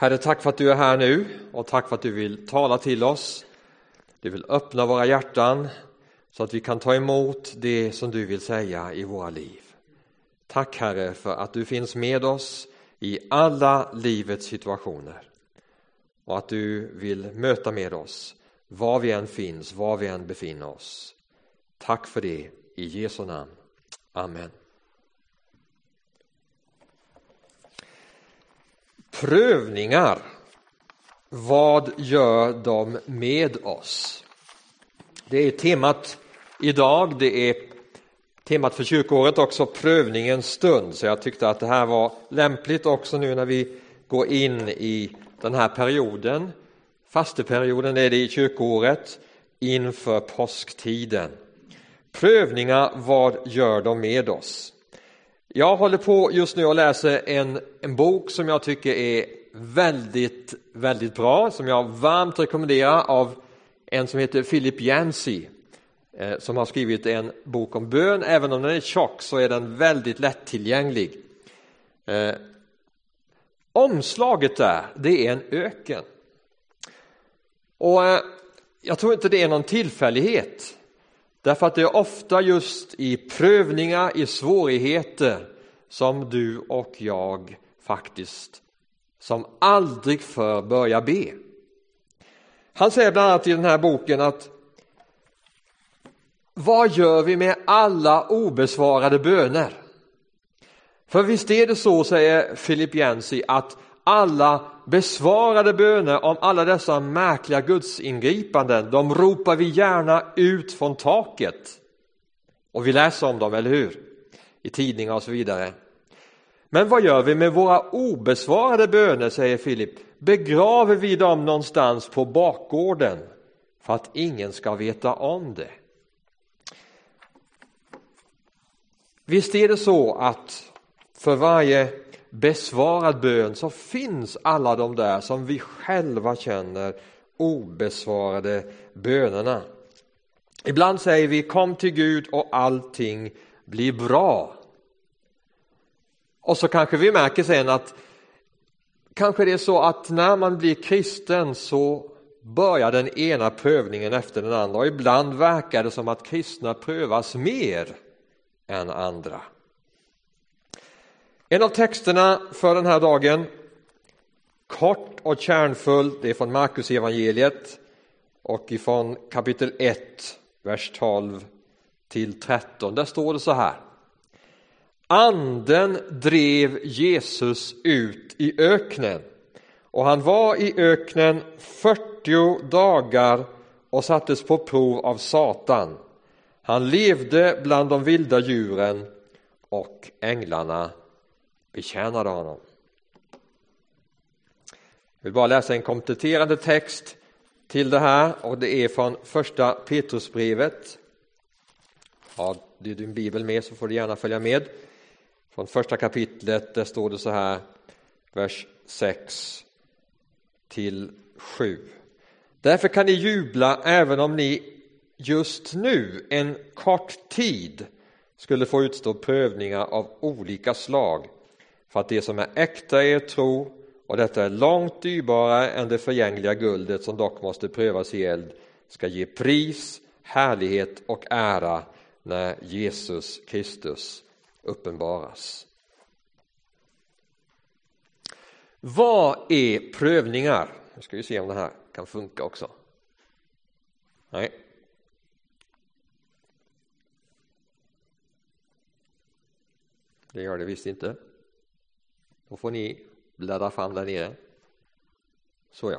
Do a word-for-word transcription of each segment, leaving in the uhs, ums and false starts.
Herre, tack för att du är här nu och tack för att du vill tala till oss. Du vill öppna våra hjärtan så att vi kan ta emot det som du vill säga i våra liv. Tack Herre för att du finns med oss i alla livets situationer och att du vill möta med oss var vi än finns, var vi än befinner oss. Tack för det i Jesu namn. Amen. Prövningar. Vad gör de med oss? Det är temat idag. Det är temat för kyrkoåret också, prövningens stund. Så jag tyckte att det här var lämpligt också nu när vi går in i den här perioden. Fasteperioden är det i kyrkoåret inför påsktiden. Prövningar, vad gör de med oss? Jag håller på just nu och läser en, en bok som jag tycker är väldigt, väldigt bra. Som jag varmt rekommenderar av en som heter Philip Yancey. Eh, som har skrivit en bok om bön. Även om den är tjock så är den väldigt lättillgänglig. Eh, omslaget där, det är en öken. Och eh, jag tror inte det är någon tillfällighet. Därför att det är ofta just i prövningar, i svårigheter som du och jag faktiskt som aldrig förr börjar be. Han säger bland annat i den här boken att vad gör vi med alla obesvarade böner? För visst är det så, säger Philip Yancey, att alla besvarade böner om alla dessa märkliga gudsingripanden, de ropar vi gärna ut från taket. Och vi läser om dem, eller hur? I tidningar och så vidare. Men vad gör vi med våra obesvarade böner, säger Philip? Begraver vi dem någonstans på bakgården för att ingen ska veta om det? Visst är det så att för varje besvarad bön så finns alla de där som vi själva känner obesvarade bönerna. Ibland säger vi kom till Gud och allting blir bra. Och så kanske vi märker sen att kanske det är så att när man blir kristen så börjar den ena prövningen efter den andra. Och ibland verkar det som att kristna prövas mer än andra. En av texterna för den här dagen, kort och kärnfull, det är från Markus evangeliet och ifrån kapitel ett, vers tolv till tretton. Där står det så här. Anden drev Jesus ut i öknen och han var i öknen fyrtio dagar och sattes på prov av Satan. Han levde bland de vilda djuren och änglarna betjänade honom. Jag vill bara läsa en kompletterande text till det här och det är från första Petrusbrevet. Har du din bibel med så får du gärna följa med. Från första kapitlet där står det så här, vers sex till sju. Därför kan ni jubla även om ni just nu en kort tid skulle få utstå prövningar av olika slag. För att det som är äkta är tro, och detta är långt dyrbarare än det förgängliga guldet som dock måste prövas i eld, ska ge pris, härlighet och ära när Jesus Kristus uppenbaras. Vad är prövningar? Nu ska vi se om det här kan funka också. Nej. Det gör det visst inte. Då får ni bläddra fram där nere. Så ja.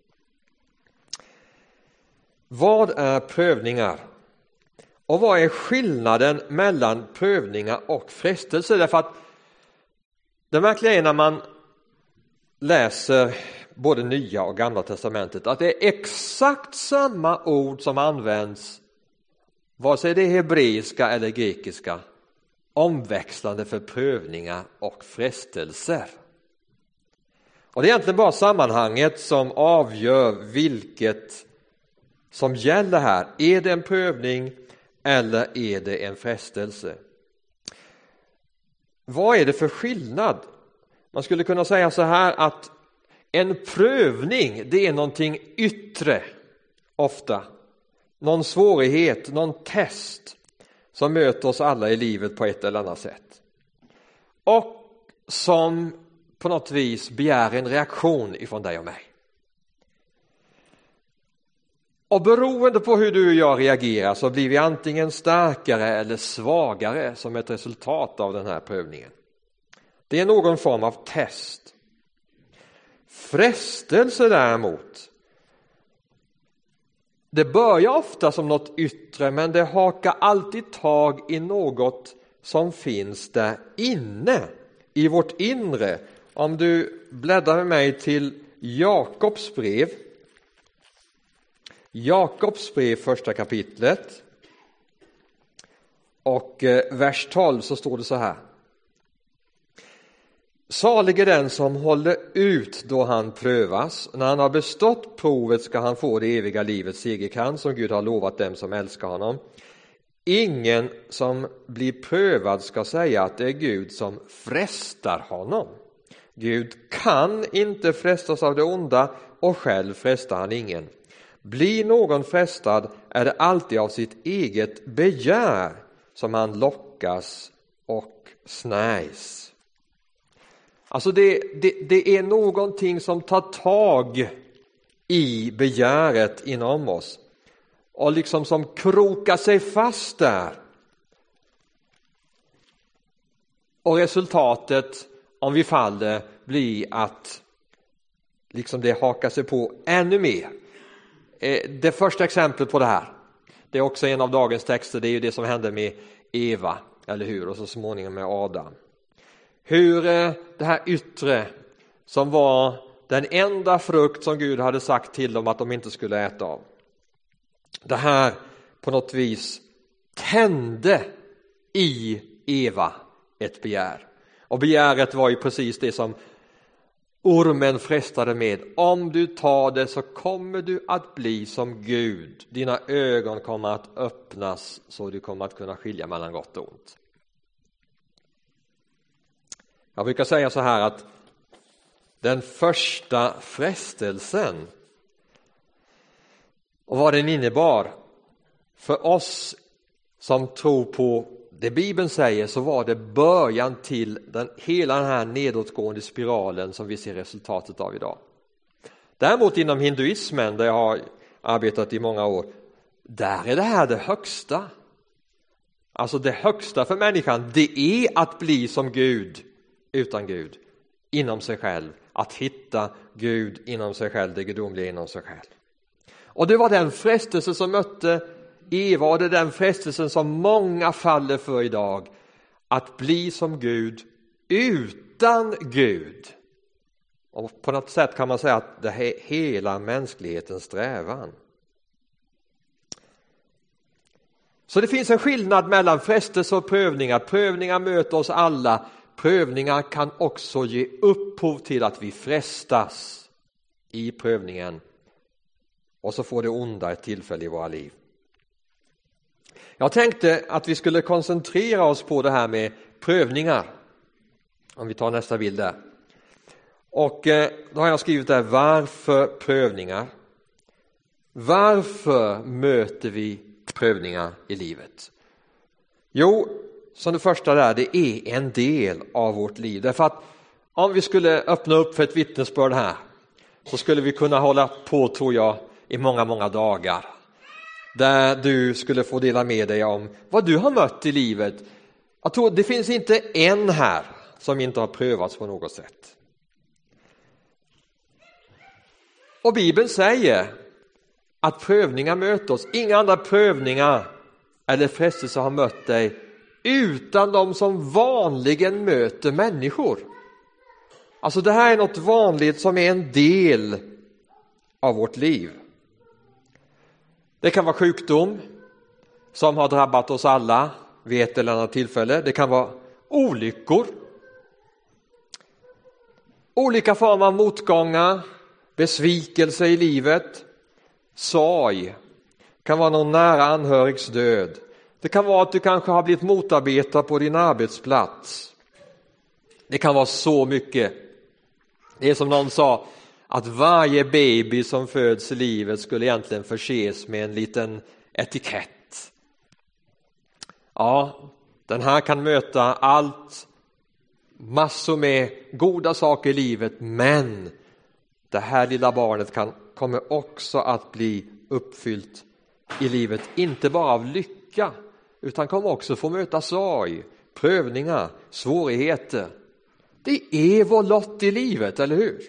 Vad är prövningar? Och vad är skillnaden mellan prövningar och frestelser? Därför att det märkliga är när man läser både Nya och Gamla testamentet att det är exakt samma ord som används, vare sig det är hebreiska eller grekiska, omväxlande för prövningar och frestelser. Och det är egentligen bara sammanhanget som avgör vilket som gäller här. Är det en prövning eller är det en frestelse? Vad är det för skillnad? Man skulle kunna säga så här att En prövning, det är någonting yttre ofta. Någon svårighet, någon test som möter oss alla i livet på ett eller annat sätt. Och som på något vis begär en reaktion ifrån dig och mig. Och beroende på hur du och jag reagerar så blir vi antingen starkare eller svagare som ett resultat av den här prövningen. Det är någon form av test. Frestelse däremot, det börjar ofta som något yttre, men det hakar alltid tag i något som finns där inne, i vårt inre. Om du bläddrar med mig till Jakobs brev, Jakobs brev första kapitlet och vers tolv, så står det så här. Salig är den som håller ut då han prövas. När han har bestått provet ska han få det eviga livets segerkrans som Gud har lovat dem som älskar honom. Ingen som blir prövad ska säga att det är Gud som frestar honom. Gud kan inte frestas av det onda och själv frestar han ingen. Blir någon frestad är det alltid av sitt eget begär som han lockas och snärjs. Alltså det, det, det är någonting som tar tag i begäret inom oss och liksom som krokar sig fast där. Och resultatet, om vi faller, blir att liksom det hakar sig på ännu mer. Det första exemplet på det här, det är också en av dagens texter, det är ju det som hände med Eva, eller hur? Och så småningom med Adam. Hur det här yttre, som var den enda frukt som Gud hade sagt till dem att de inte skulle äta av. Det här på något vis tände i Eva ett begär. Och begäret var ju precis det som ormen frestade med. Om du tar det så kommer du att bli som Gud. Dina ögon kommer att öppnas så du kommer att kunna skilja mellan gott och ont. Jag brukar säga så här att den första frestelsen och vad den innebar för oss som tror på det Bibeln säger, så var det början till den, hela den här nedåtgående spiralen som vi ser resultatet av idag. Däremot inom hinduismen, där jag har arbetat i många år, där är det här det högsta. Alltså det högsta för människan, det är att bli som Gud utan Gud inom sig själv. Att hitta Gud inom sig själv, det gudomliga inom sig själv. Och det var den frestelse som mötte Eva, och det är den frestelsen som många faller för idag. Att bli som Gud utan Gud. Och på något sätt kan man säga att det är hela mänsklighetens strävan. Så det finns en skillnad mellan frestelse och prövningar. Prövningar möter oss alla. Prövningar kan också ge upphov till att vi frestas i prövningen. Och så får det onda ett tillfälle i våra liv. Jag tänkte att vi skulle koncentrera oss på det här med prövningar. Om vi tar nästa bild där. Och eh, då har jag skrivit där, varför prövningar? Varför möter vi prövningar i livet? Jo, som det första där, det är en del av vårt liv. Därför att om vi skulle öppna upp för ett vittnesbörd här, så skulle vi kunna hålla på, tror jag, i många, många dagar. Där du skulle få dela med dig om vad du har mött i livet. Jag tror det finns inte en här som inte har prövats på något sätt. Och Bibeln säger att prövningar möter oss. Inga andra prövningar eller frestelser har mött dig utan de som vanligen möter människor. Alltså det här är något vanligt som är en del av vårt liv. Det kan vara sjukdom som har drabbat oss alla vid ett eller annat tillfälle. Det kan vara olyckor. Olika former av motgångar, besvikelse i livet, sorg. Det kan vara någon nära anhörigs död. Det kan vara att du kanske har blivit motarbetad på din arbetsplats. Det kan vara så mycket. Det är som någon sa, att varje baby som föds i livet skulle egentligen förses med en liten etikett. Ja, den här kan möta allt, massor med goda saker i livet, men det här lilla barnet kan, kommer också att bli uppfyllt i livet, inte bara av lycka, utan kommer också få möta sorg, prövningar, svårigheter. Det är vår lott i livet, eller hur?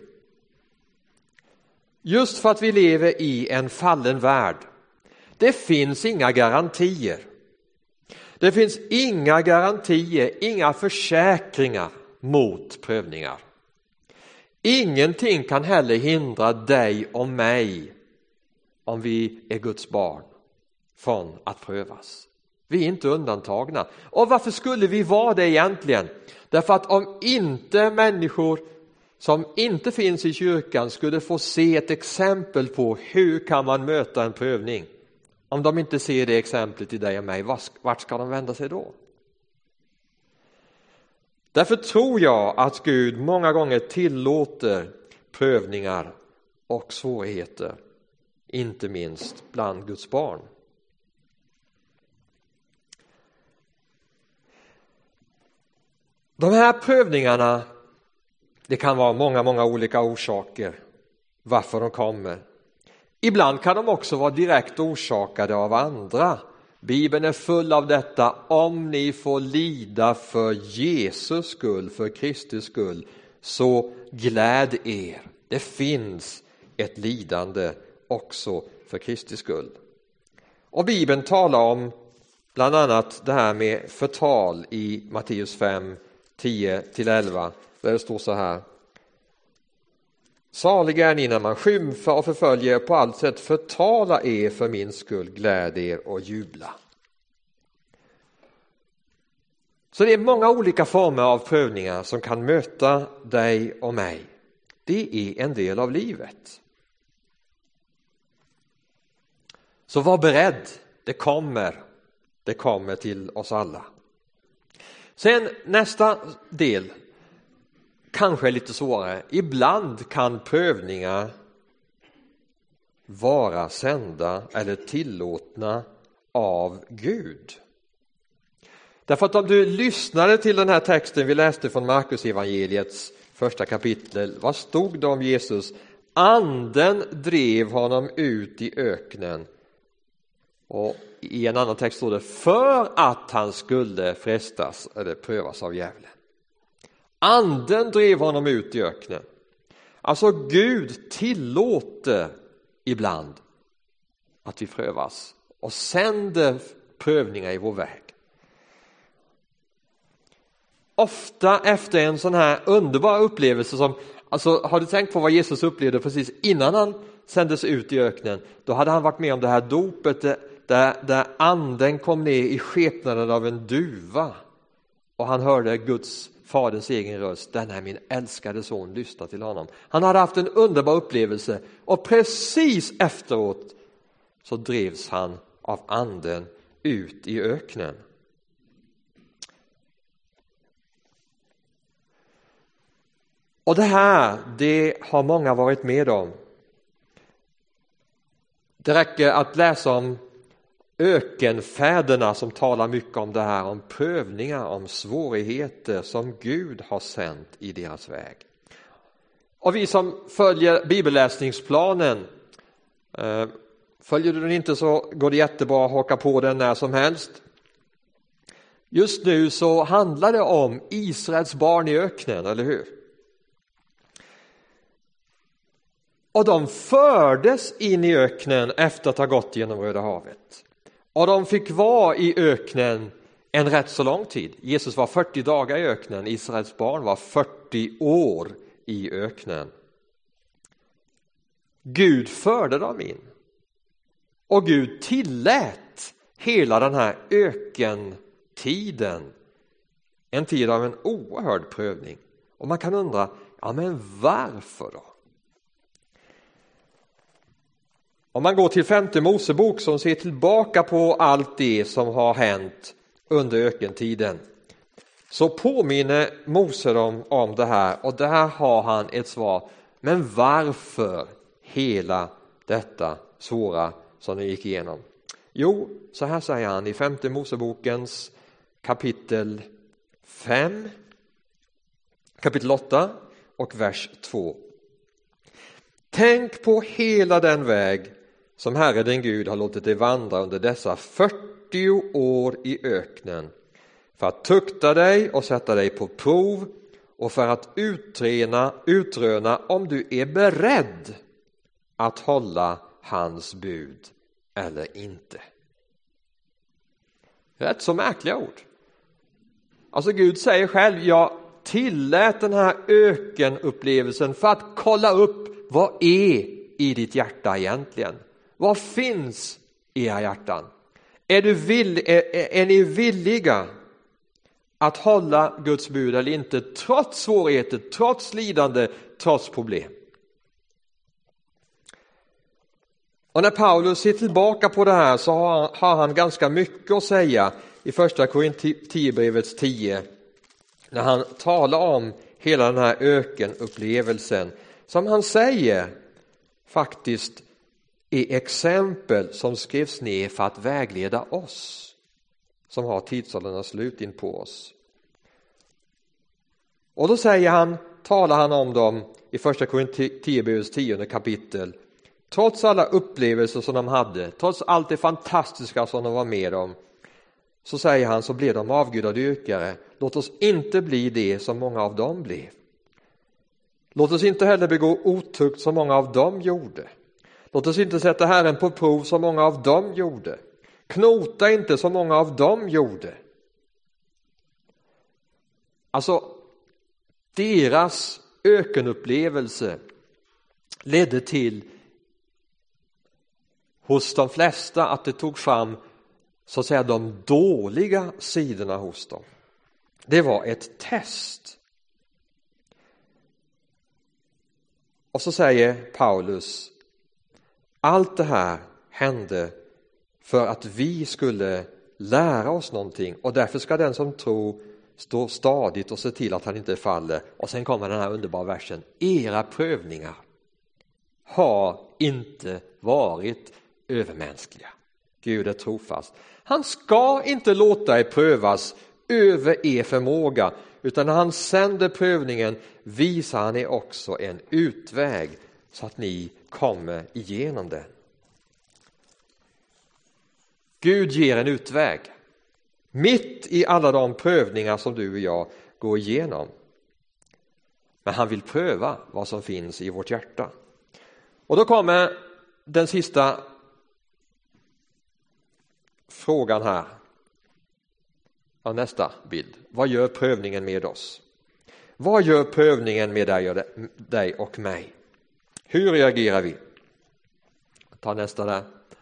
Just för att vi lever i en fallen värld. Det finns inga garantier. Det finns inga garantier, inga försäkringar mot prövningar. Ingenting kan heller hindra dig och mig, om vi är Guds barn, från att prövas. Vi är inte undantagna. Och varför skulle vi vara det egentligen? Därför att om inte människor som inte finns i kyrkan skulle få se ett exempel på hur kan man möta en prövning, om de inte ser det exemplet i dig och mig, vart ska de vända sig då? Därför tror jag att Gud många gånger tillåter prövningar och svårigheter, inte minst bland Guds barn. De här prövningarna, det kan vara många, många olika orsaker varför de kommer. Ibland kan de också vara direkt orsakade av andra. Bibeln är full av detta. Om ni får lida för Jesus skull, för Kristus skull, så gläd er. Det finns ett lidande också för Kristi skull. Och Bibeln talar om bland annat det här med förtal i Matteus fem, tio till elva. Där det står så här: saliga är ni när man skymfar och förföljer, på allt sätt förtala er för min skull, gläd er och jubla. Så det är många olika former av prövningar som kan möta dig och mig. Det är en del av livet. Så var beredd, det kommer. Det kommer till oss alla. Sen nästa del, kanske lite svårare. Ibland kan prövningar vara sända eller tillåtna av Gud. Därför att om du lyssnade till den här texten vi läste från Markus evangeliets första kapitel, vad stod det om Jesus? Anden drev honom ut i öknen. Och i en annan text står det för att han skulle frestas eller prövas av djävulen. Anden drev honom ut i öknen. Alltså Gud tillåter ibland att vi prövas och sänder prövningar i vår väg. Ofta efter en sån här underbar upplevelse som, alltså har du tänkt på vad Jesus upplevde precis innan han sändes ut i öknen? Då hade han varit med om det här dopet där, där anden kom ner i skepnaden av en duva. Och han hörde Guds faderns egen röst: den är min älskade son, lyssna till honom. Han hade haft en underbar upplevelse och precis efteråt så drevs han av anden ut i öknen. Och det här, det har många varit med om. Det räcker att läsa om ökenfäderna som talar mycket om det här, om prövningar, om svårigheter som Gud har sänt i deras väg. Och vi som följer bibelläsningsplanen, följer du den inte så går det jättebra att haka på den när som helst. Just nu så handlar det om Israels barn i öknen, eller hur? Och de fördes in i öknen efter att ha gått genom Röda havet. Och de fick vara i öknen en rätt så lång tid. Jesus var fyrtio dagar i öknen, Israels barn var fyrtio år i öknen. Gud förde dem in. Och Gud tillät hela den här ökentiden, en tid av en oerhörd prövning. Och man kan undra, ja men varför då? Om man går till femte Mosebok som ser tillbaka på allt det som har hänt under ökentiden, så påminner Mose dem om det här, och där har han ett svar. Men varför hela detta svåra som de gick igenom? Jo, så här säger han i femte Mosebokens kapitel fem, kapitel åtta och vers två. Tänk på hela den väg som Herre din Gud har låtit dig vandra under dessa fyrtio år i öknen, för att tukta dig och sätta dig på prov och för att utröna, utröna om du är beredd att hålla hans bud eller inte. Rätt så märkliga ord. Alltså Gud säger själv, jag tillät den här ökenupplevelsen för att kolla upp vad är i ditt hjärta egentligen. Vad finns i era hjärtan? Är, du vill, är, är ni villiga att hålla Guds bud eller inte, trots svårigheter, trots lidande, trots problem? Och när Paulus ser tillbaka på det här så har, har han ganska mycket att säga i första Korinthierbrevets tio, när han talar om hela den här ökenupplevelsen, som han säger faktiskt är exempel som skrevs ner för att vägleda oss som har tidsåldrarnas slut in på oss. Och då säger han, talar han om dem i första Korinthierbrevets tionde kapitel. Trots alla upplevelser som de hade, trots allt det fantastiska som de var med om, så säger han, så blev de avgudadyrkare. Låt oss inte bli det som många av dem blev. Låt oss inte heller begå otukt som många av dem gjorde. Låt oss inte sätta Herren på prov som många av dem gjorde. Knota inte som många av dem gjorde. Alltså, deras ökenupplevelse ledde till hos de flesta att det tog fram så att säga de dåliga sidorna hos dem. Det var ett test. Och så säger Paulus, allt det här hände för att vi skulle lära oss någonting, och därför ska den som tror stå stadigt och se till att han inte faller. Och sen kommer den här underbara versen, era prövningar har inte varit övermänskliga. Gud är trofast. Han ska inte låta er prövas över er förmåga, utan när han sänder prövningen visar han er också en utväg så att ni kommer igenom den. Gud ger en utväg mitt i alla de prövningar som du och jag går igenom. Men han vill pröva vad som finns i vårt hjärta. Och då kommer den sista frågan här. Ja, nästa bild. Vad gör prövningen med oss? Vad gör prövningen med dig och mig? Hur reagerar vi? Ta nästa där.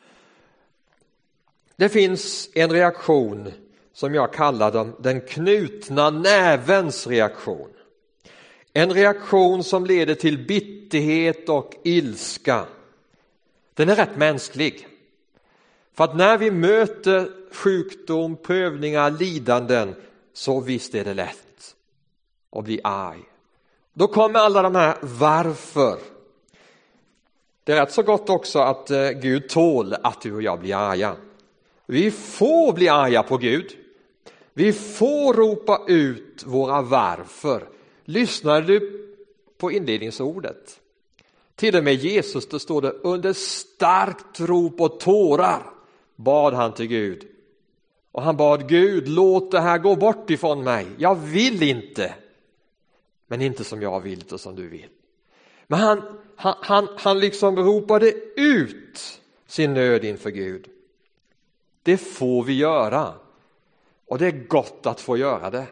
Det finns en reaktion som jag kallar dem, den knutna nävens reaktion. En reaktion som leder till bitterhet och ilska. Den är rätt mänsklig. För att när vi möter sjukdom, prövningar, lidanden, så visst är det lätt att bli arg. Då kommer alla de här varför. Det är rätt så gott också att Gud tål att du och jag blir arga. Vi får bli arga på Gud. Vi får ropa ut våra varför. Lyssnar du på inledningsordet? Till och med Jesus, det står det, under starkt rop och tårar bad han till Gud. Och han bad Gud, låt det här gå bort ifrån mig. Jag vill inte. Men inte som jag vill och som du vill. Men han, han, han, han liksom ropade ut sin nöd inför Gud. Det får vi göra. Och det är gott att få göra det.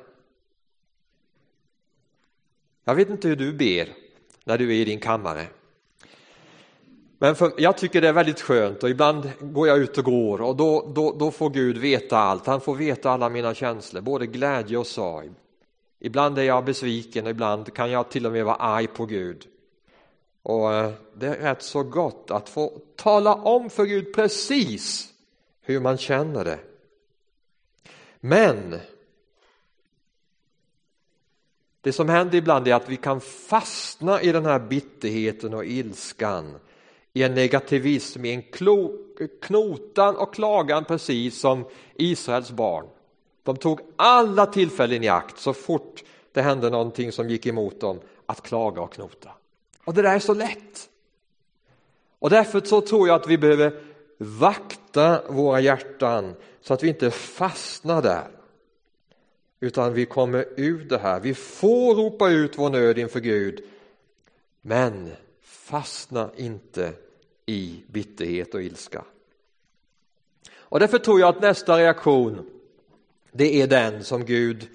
Jag vet inte hur du ber när du är i din kammare. Men för, jag tycker det är väldigt skönt, och ibland går jag ut och går och då, då, då får Gud veta allt. Han får veta alla mina känslor, både glädje och sorg. Ibland är jag besviken, ibland kan jag till och med vara arg på Gud. Och det är rätt så gott att få tala om för Gud precis hur man känner det. Men Det som händer ibland är att vi kan fastna i den här bitterheten och ilskan, i en negativism, i en klo, knotan och klagan, precis som Israels barn. De tog alla tillfällen i akt så fort det hände någonting som gick emot dem att klaga och knota. Och det där är så lätt. Och därför så tror jag att vi behöver vakta våra hjärtan så att vi inte fastnar där. Utan vi kommer ur det här. Vi får ropa ut vår nöd inför Gud. Men fastna inte i bitterhet och ilska. Och därför tror jag att nästa reaktion, det är den som Gud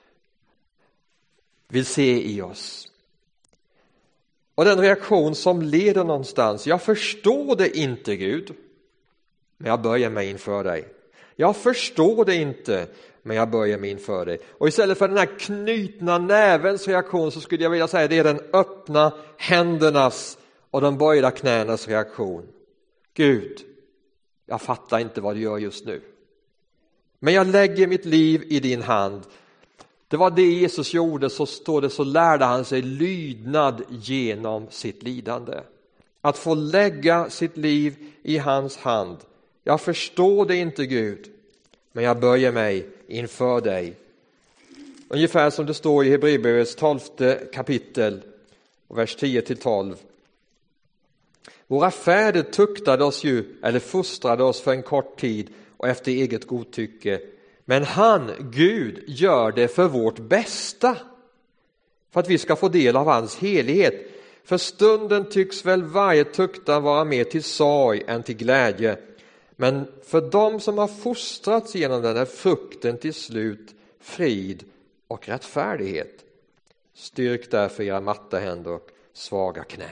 vill se i oss. Och den reaktion som leder någonstans. Jag förstår det inte, Gud, men jag böjer mig inför dig. Jag förstår det inte, men jag böjer mig inför dig. Och istället för den här knutna nävens reaktion så skulle jag vilja säga det är den öppna händernas och de böjda knänas reaktion. Gud, jag fattar inte vad du gör just nu. Men jag lägger mitt liv i din hand. Det var det Jesus gjorde, så står det, så lärde han sig lydnad genom sitt lidande. Att få lägga sitt liv i hans hand. Jag förstår det inte, Gud, men jag böjer mig inför dig. Ungefär som det står i Hebreerbrevets tolfte kapitel, vers tio till tolv. Våra fäder tuktade oss ju, eller fostrade oss för en kort tid och efter eget godtycke. Men han, Gud, gör det för vårt bästa. För att vi ska få del av hans helighet. För stunden tycks väl varje tuktan vara mer till sorg än till glädje. Men för dem som har fostrats genom den här frukten till slut frid och rättfärdighet. Styrk därför era matta händer och svaga knän.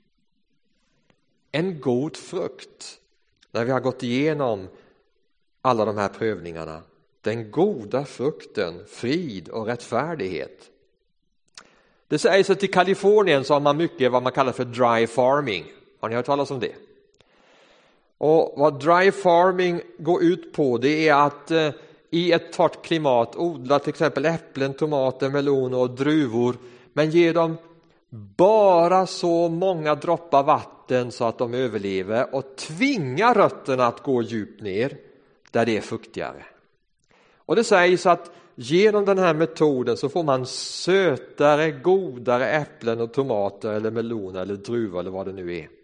En god frukt när vi har gått igenom alla de här prövningarna. Den goda frukten, frid och rättfärdighet. Det sägs att i Kalifornien så har man mycket vad man kallar för dry farming. Har ni hört talas om det? Och vad dry farming går ut på, det är att eh, i ett torrt klimat odla till exempel äpplen, tomater, meloner och druvor. Men ge dem bara så många droppar vatten så att de överlever och tvinga rötterna att gå djupt ner där det är fuktigare. Och det sägs att genom den här metoden så får man sötare, godare äpplen och tomater eller meloner eller druvor eller vad det nu är.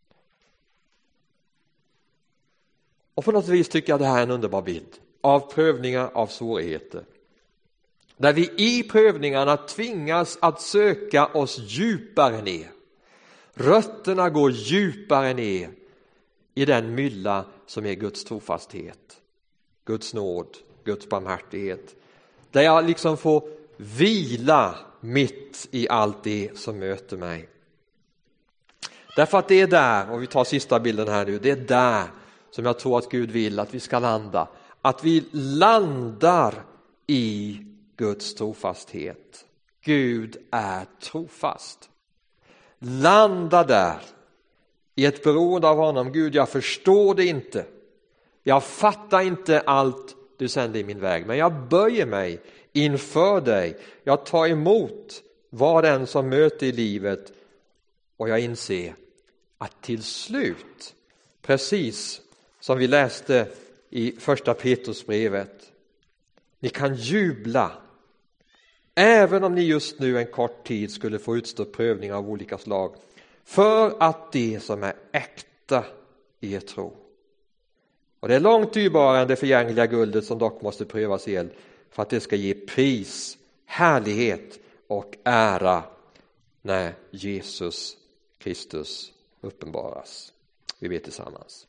Och på något vis tycker jag det här är en underbar bild av prövningar, av svårigheter. Där vi i prövningarna tvingas att söka oss djupare ner. Rötterna går djupare ner i den mylla som är Guds trofasthet, Guds nåd, Guds barmhärtighet. Där jag liksom får vila mitt i allt det som möter mig. Därför att det är där, och vi tar sista bilden här nu, det är där som jag tror att Gud vill att vi ska landa. Att vi landar i Guds trofasthet. Gud är trofast. Landa där i ett beroende av honom. Gud, jag förstår det inte. Jag fattar inte allt du sänder i min väg. Men jag böjer mig inför dig. Jag tar emot vad den som möter i livet. Och jag inser att till slut, precis som vi läste i första Petrusbrevet, ni kan jubla även om ni just nu en kort tid skulle få utstå prövningar av olika slag, för att det som är äkta i er tro. Och det är långt dyrbarare än det förgängliga guldet som dock måste prövas i eld, för att det ska ge pris, härlighet och ära när Jesus Kristus uppenbaras. Vi ber tillsammans.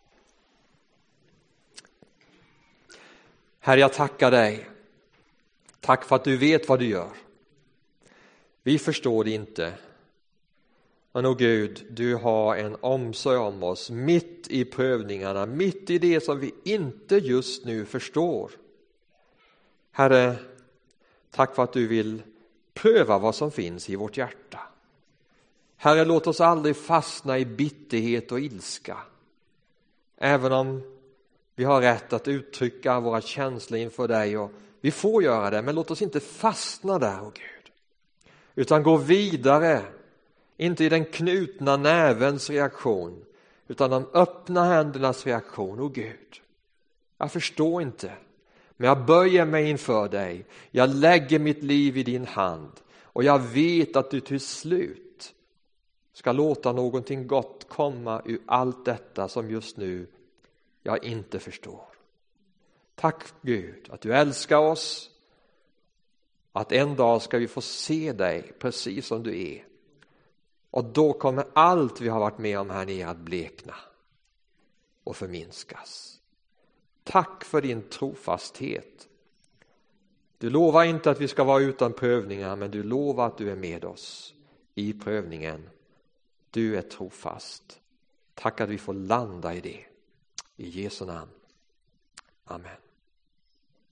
Herre, jag tackar dig. Tack för att du vet vad du gör. Vi förstår det inte. Men åh Gud, du har en omsorg om oss mitt i prövningarna, mitt i det som vi inte just nu förstår. Herre, tack för att du vill pröva vad som finns i vårt hjärta. Herre, låt oss aldrig fastna i bitterhet och ilska. Även om vi har rätt att uttrycka våra känslor inför dig, och vi får göra det, men låt oss inte fastna där, åh Gud. utan gå vidare, inte i den knutna nävens reaktion, utan de öppna händernas reaktion. Åh Gud, jag förstår inte, men jag böjer mig inför dig. Jag lägger mitt liv i din hand och jag vet att du till slut ska låta någonting gott komma ur allt detta som just nu jag inte förstår. Tack Gud att du älskar oss, att en dag ska vi få se dig precis som du är. Och då kommer allt vi har varit med om här nere att blekna och förminskas. Tack för din trofasthet. Du lovar inte att vi ska vara utan prövningar, men du lovar att du är med oss i prövningen. Du är trofast. Tack att vi får landa i det. I Jesu namn. Amen.